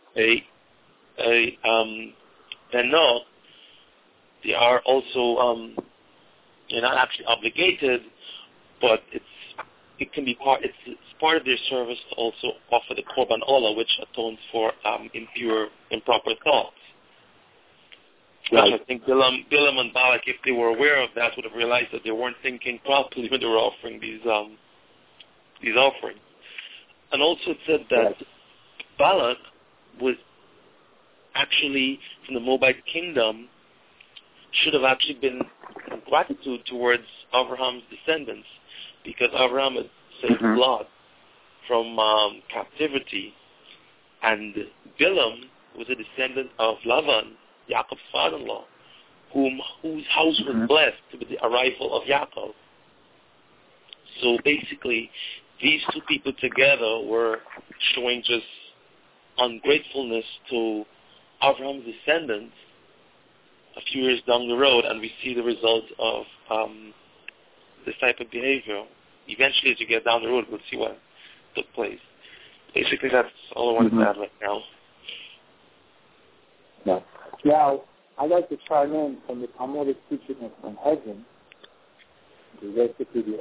no, they are also you're not actually obligated, but it can be part. It's part of their service to also offer the Korban Olah, which atones for improper thoughts. Right. Which I think Bilam and Balak, if they were aware of that, would have realized that they weren't thinking properly when they were offering these offerings. And also it said that Balak was actually from the Moabite kingdom, should have actually been in gratitude towards Abraham's descendants, because Abraham had saved Lot from captivity, and Bilam was a descendant of Lavan, Yaakov's father-in-law, whose house was blessed with the arrival of Yaakov. So basically, these 2 people together were showing just ungratefulness to Abraham's descendants a few years down the road, and we see the result of this type of behavior. Eventually, as you get down the road, we'll see what took place. Basically, that's all I wanted to add right now. Yeah. Now, I'd like to chime in from the Talmudic teaching of Sanhedrin, basically the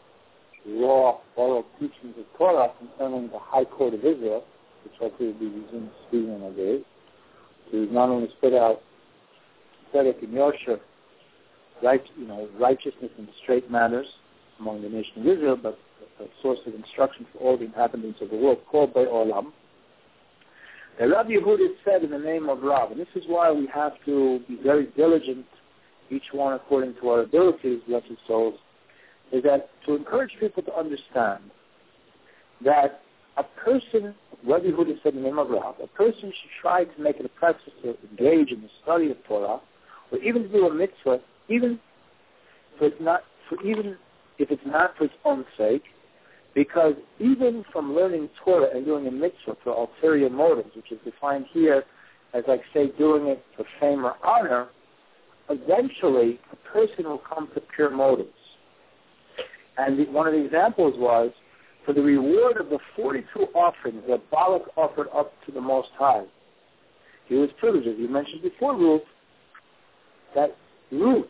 oral teachings of Torah concerning the High Court of Israel, which I could be using speaking of it, to not only spit out tzedek and yosher, righteousness and straight matters among the nation of Israel, but a source of instruction for all the inhabitants of the world, called by Olam. And Rabbi Yehuda said in the name of Rav, and this is why we have to be very diligent, each one according to our abilities, blessed souls, is that to encourage people to understand that a person, Rabbi Yehuda said in the name of Rav, a person should try to make it a practice to engage in the study of Torah, or even to do a mitzvah, even if it's not for its own sake, because even from learning Torah and doing a mitzvah for ulterior motives, which is defined here as, like, say, doing it for fame or honor, eventually a person will come to pure motives. And one of the examples was for the reward of the 42 offerings that Balak offered up to the Most High. He was privileged, as you mentioned before, Ruth, that Ruth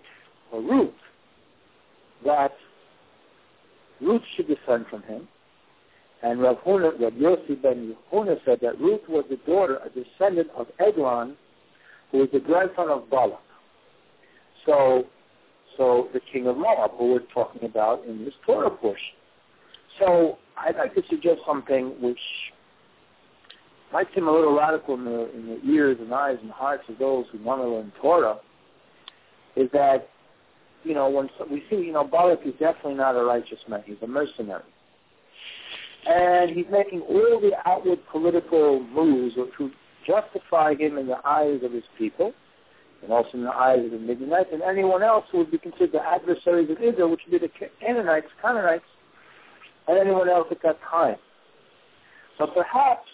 should descend from him. And Rav Yossi ben Yehuda said that Ruth was the daughter, a descendant of Eglon, who was the grandson of Balak. So the king of Moab, who we're talking about in this Torah portion. So I'd like to suggest something which might seem a little radical in the ears and eyes and hearts of those who want to learn Torah, is that, when we see, Balak is definitely not a righteous man. He's a mercenary. And he's making all the outward political moves to justify him in the eyes of his people, and also in the eyes of the Midianites, and anyone else who would be considered the adversaries of Israel, which would be the Canaanites, and anyone else at that time. So perhaps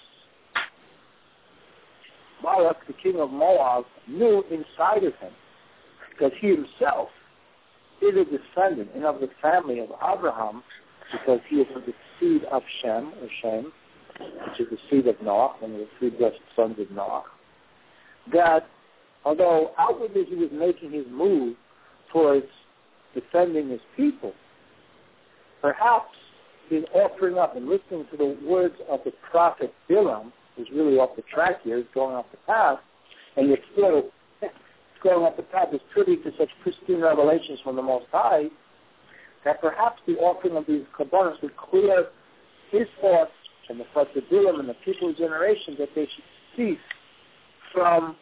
Balak, the king of Moab, knew inside of him, because he himself is a descendant and of the family of Abraham, because he is of the seed of Shem, which is the seed of Noah, one of the three blessed sons of Noah, that although outwardly he was making his move towards defending his people, perhaps in offering up and listening to the words of the prophet Bilam, who's really off the track here, he's going off the path, and yet still going off the path is privy to such pristine revelations from the Most High, that perhaps the offering of these korbanos would clear his thoughts and the thoughts of Bilam and the people's generation that they should cease from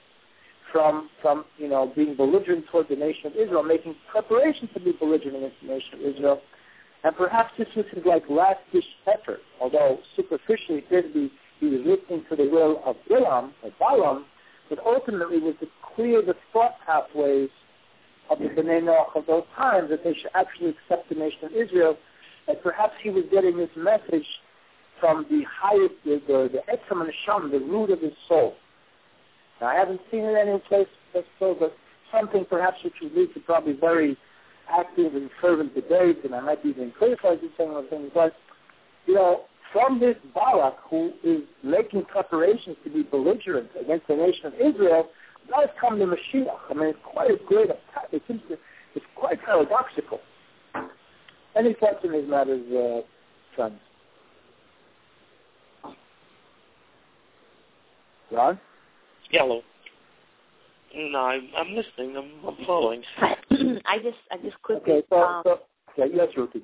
being belligerent toward the nation of Israel, making preparations to be belligerent against the nation of Israel. And perhaps this was his last-ditch effort, although superficially he was listening to the will of Bilam, or Balaam, but ultimately was to clear the thought pathways of the Bnei Noach of those times, that they should actually accept the nation of Israel. And perhaps he was getting this message from the highest, the Etzem Neshama, the root of his soul. Now, I haven't seen it any place, but something perhaps which would lead to probably very active and fervent debates, and I might even criticize some of the things. But, from this Balak, who is making preparations to be belligerent against the nation of Israel, does come the Mashiach. I mean, it's quite a great attack. It's quite paradoxical. Any thoughts on these matters, friends? Ron? Yellow. No, I'm listening. I'm following. I just quickly. Okay, so yes, Ruthie.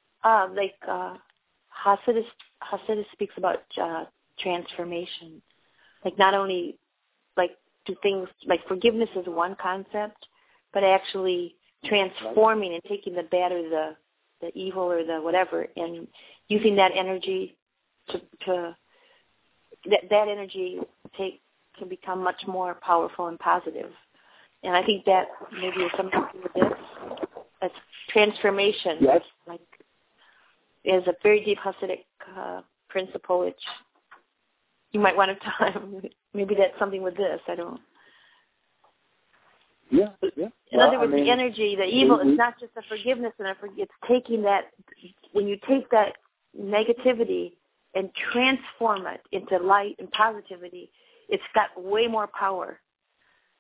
Hasidus speaks about transformation, not only do things forgiveness is one concept, but actually transforming and taking the bad or the evil or the whatever and using that energy to that energy to become much more powerful and positive. And I think that maybe is something to do with this. That's transformation. Yes. Is a very deep Hasidic principle, which you might want to time. Maybe that's something with this. I don't. Yeah. In other words, the energy, the evil, is not just a forgiveness, and it's taking that. When you take that negativity and transform it into light and positivity, it's got way more power.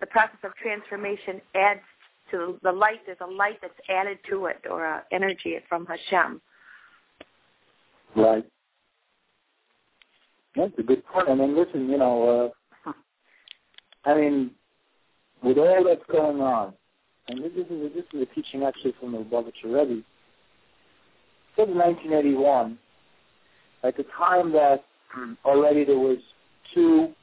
the process of transformation adds to the light. There's a light that's added to it, or energy from Hashem. Right. That's a good point. I mean, listen, I mean, with all that's going on, and this is a teaching actually from the Lubavitcher Rebbe. Since 1981, at the time that already there was two,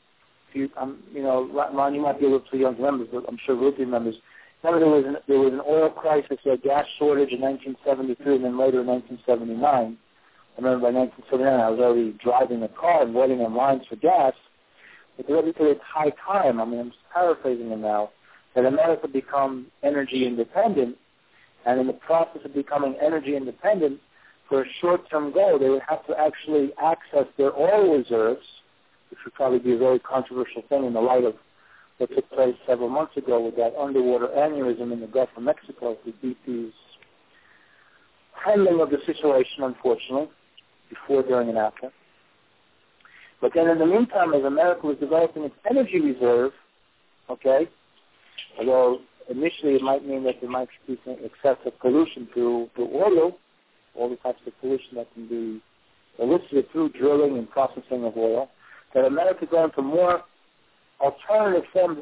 Ron, you might be a little too young to remember, but I'm sure Ruth remembers. Remember, there was an oil crisis, a gas shortage in 1973, and then later in 1979. I remember by 1979 I was already driving a car and waiting in lines for gas. But the Rebbe said it's high time, I'm paraphrasing him now, that America become energy independent, and in the process of becoming energy independent, for a short-term goal, they would have to actually access their oil reserves, which would probably be a very controversial thing in the light of what took place several months ago with that underwater aneurysm in the Gulf of Mexico, with BP's handling of the situation, unfortunately, before, during, and after. But then in the meantime, as America was developing its energy reserve, although initially it might mean that there might be some excessive pollution through oil, all the types of pollution that can be elicited through drilling and processing of oil, that America going to more alternative forms,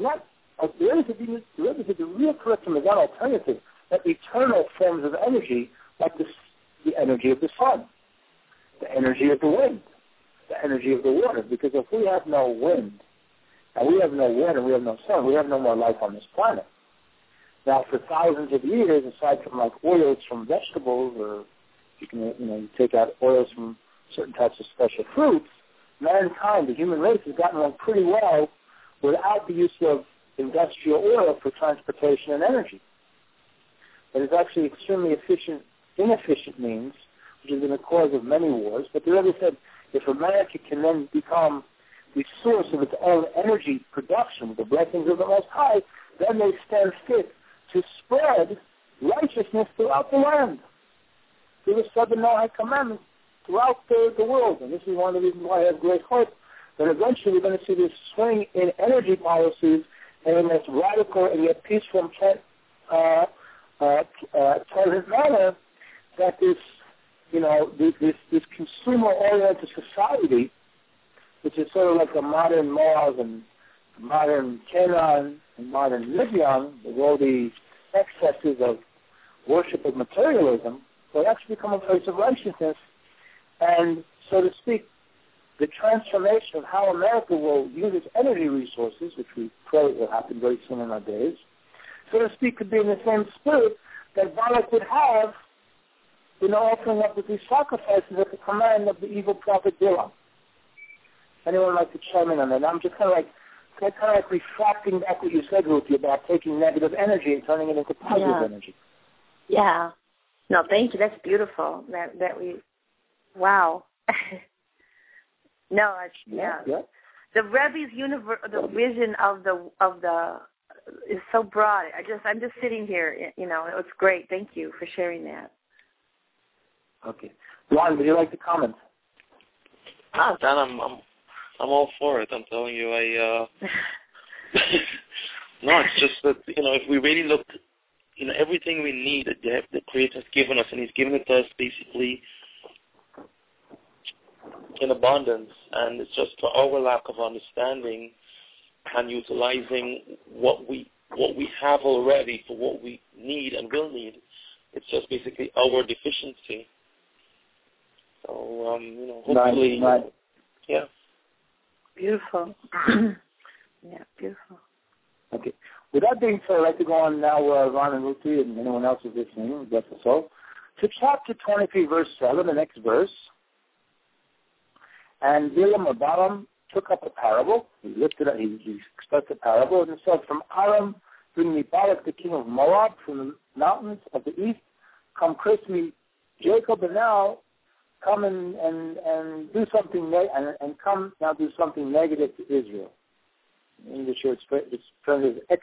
the real curriculum is not alternative, but eternal forms of energy, like the energy of the sun, the energy of the wind, the energy of the water. Because if we have no wind, and we have no water, and we have no sun, we have no more life on this planet. Now, for thousands of years, aside from like oils from vegetables, or you take out oils from certain types of special fruits, mankind, the human race, has gotten along pretty well without the use of industrial oil for transportation and energy. It is actually extremely inefficient means, which has been the cause of many wars. But the Rebbe said, if America can then become the source of its own energy production, the blessings of the Most High, then they stand fit to spread righteousness throughout the land, through the 7 Noahide commandments throughout the world. And this is one of the reasons why I have great hope that eventually we're going to see this swing in energy policies and in this radical and yet peaceful tolerant manner, that this consumer-oriented society, which is sort of like a modern Moab and modern Canaan and modern Libyan, with all the excesses of worship of materialism, will actually become a place of righteousness. And, so to speak, the transformation of how America will use its energy resources, which we pray will happen very soon in our days, so to speak, could be in the same spirit that Balak would have offering up these sacrifices at the command of the evil prophet Bilam. Anyone like to chime in on that? I'm just kind of like refracting back what you said, Ruthie, about taking negative energy and turning it into positive energy. Yeah. No, thank you. That's beautiful. Wow. No, yeah. The Rebbe's the vision of the is so broad. I'm just sitting here. It's great. Thank you for sharing that. Okay, Ron, would you like to comment? Dan, I'm all for it. I'm telling you, no, it's just that if we really look, everything we need that the Creator has given us, and He's given it to us basically in abundance, and it's just for our lack of understanding and utilizing what we have already for what we need and will need. It's just basically our deficiency. So, hopefully, yeah. Beautiful. Yeah, beautiful. Okay. With that being said, I'd like to go on now, Ron and Ruthie, and anyone else who's listening, bless us all, to chapter 23, verse 7, the next verse. And Bilam or Balaam took up a parable. He lifted up, he expressed a parable, and it said, from Aram, bring me Balak, the king of Moab, from the mountains of the east, come curse me Jacob, and now come and do something, and come now do something negative to Israel. In English, it's termed as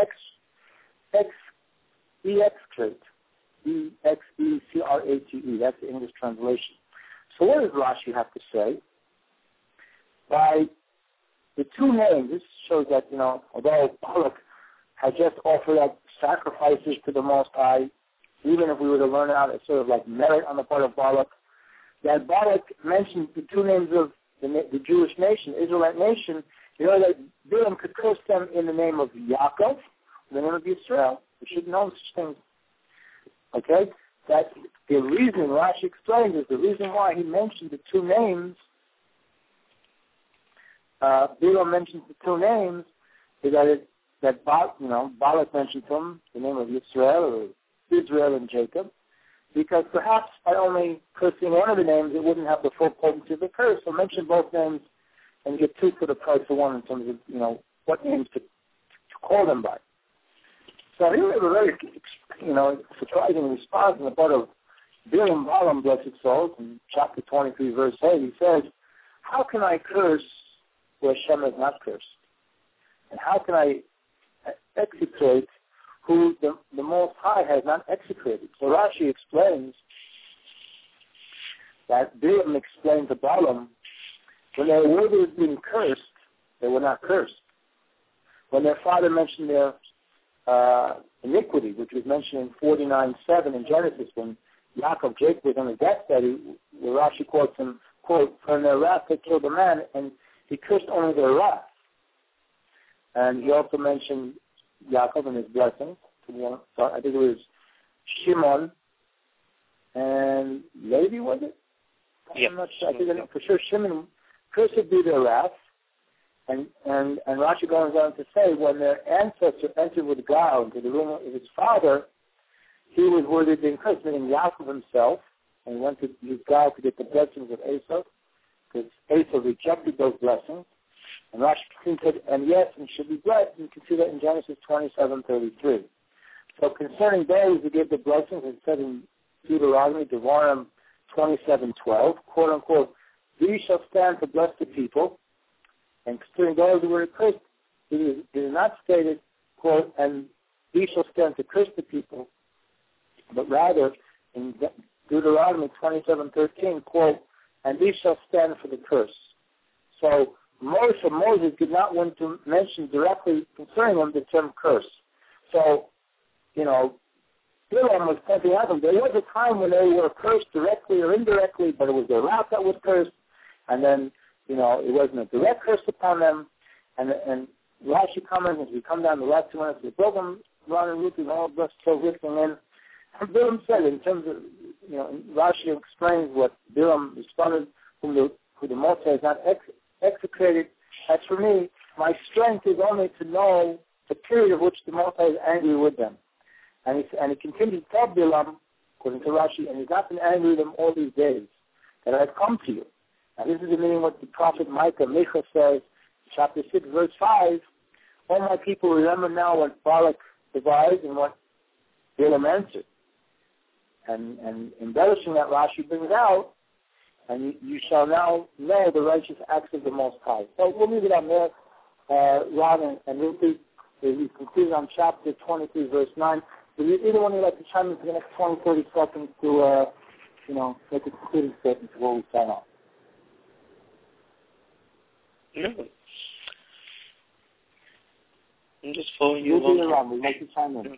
execrate. E-X-E-C-R-A-T-E. That's the English translation. So what does Rashi have to say? By the two names, this shows that, although Balak had just offered up sacrifices to the Most High, even if we were to learn out as sort of like merit on the part of Balak, that Balak mentioned the two names of the Jewish nation, Israelite nation, that Balaam could curse them in the name of Yaakov, in the name of Yisrael. We should know such things. Okay? That the reason, Rashi explains, is the reason why he mentioned the two names, Balaam mentions the two names, is that Balak mentioned to him the name of Yisrael, or Israel and Jacob, because perhaps by only cursing one of the names, it wouldn't have the full potency of the curse. So mention both names and get two for the price of one in terms of, what names to call them by. So here we have a very, surprising response on the part of Balaam, blessed souls, in chapter 23, verse 8. He says, how can I curse where Hashem has not cursed? And how can I execrate who the Most High has not execrated? So Rashi explains that Balaam explained to Balaam, when their word was being cursed, they were not cursed. When their father mentioned their iniquity, which was mentioned in 49:7 in Genesis, when Yaakov, Jacob was on his deathbed, where Rashi quotes him, quote, from their wrath they killed a man, and he cursed only their wrath. And he also mentioned Yaakov and his blessings. So I think it was Shimon and Levi, was it? Yeah. I'm not sure. I think for sure Shimon, cursed be their wrath. And Rashi goes on to say, when their ancestor entered with God into the room of his father, he was worthy of being cursed, meaning Yaakov himself, and he went to use God to get the blessings of Esau, because Esau rejected those blessings. And Rashi said, and yes, and should be blessed. And you can see that in Genesis 27:33. So concerning those who gave the blessings, it said in Deuteronomy, Devarim 27:12, quote unquote, these shall stand to bless the people. And concerning those who were cursed, it is not stated, quote, and these shall stand to curse the people, but rather in Deuteronomy 27:13, quote, and these shall stand for the curse. So Moses did not want to mention directly concerning him the term curse. So, Balaam was pointing out them. There was a time when they were cursed directly or indirectly, but it was their wrath that was cursed, and then, it wasn't a direct curse upon them. And Rashi comments, as we come down the last 2 minutes of the program, Ron and Ruth and all of us still listening in. And Balaam said, in terms of, Rashi explains what Balaam responded, who the Moshe has not execrated. As for me, my strength is only to know the period of which the Most High is angry with them. And he continued to tell Balaam, according to Rashi, and he's not been angry with them all these days, that I've come to you. And this is the meaning what the prophet Micah says, chapter 6, verse 5, all my people remember now what Balak devised and what Balaam answered. And embellishing that, Rashi brings out, and you shall now know the righteous acts of the Most High. So we'll leave it on there, Ron and Ruthie. We conclude on chapter 23, verse 9. Would either one of you like to chime in for the next 20, 30 seconds to, make a concluding statement before we sign off? No. I'm just following you along. Ron, we'd like to chime in.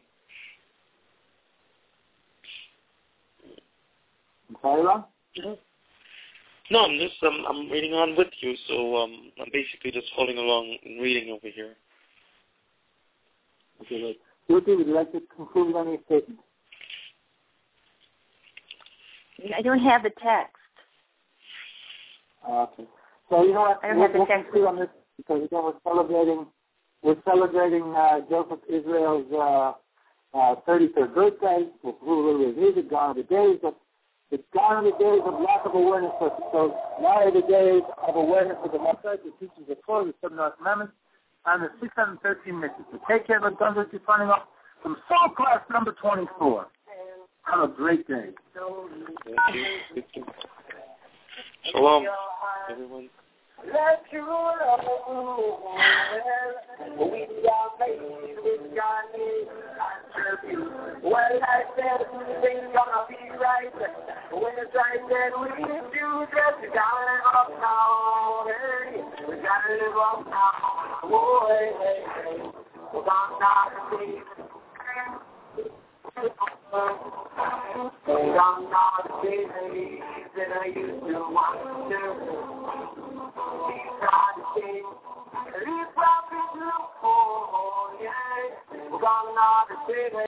I'm sorry, Ron? No, I'm reading on with you, so I'm basically just following along and reading over here. Okay, good. Ruthie, would you like to conclude on your statement? I don't have the text. Okay. So you know what? I don't have the text. We'll conclude on this because again we're celebrating Joseph Israel's 33rd birthday. We'll do a little bit of music, gone are the days, but it's gone are the days of lack of awareness. So now are the days of awareness of the Mosai, the teachings of Torah, the 7 Commandments, and the 613 mitzvahs. So take care of it. Guns are signing off from Soul Class number 24. Have a great day. Thank you. Shalom, everyone. let your love rule. We are made with God in attribute. Well, I said things gonna be right. When it's right, then we do just we gotta live up now. Hey, we gotta live up now. Oh, hey, hey, hey. We're gonna not see. I'm not busy that I used to want to. He's trying to see. He's probably look for, yeah. I'm not busy.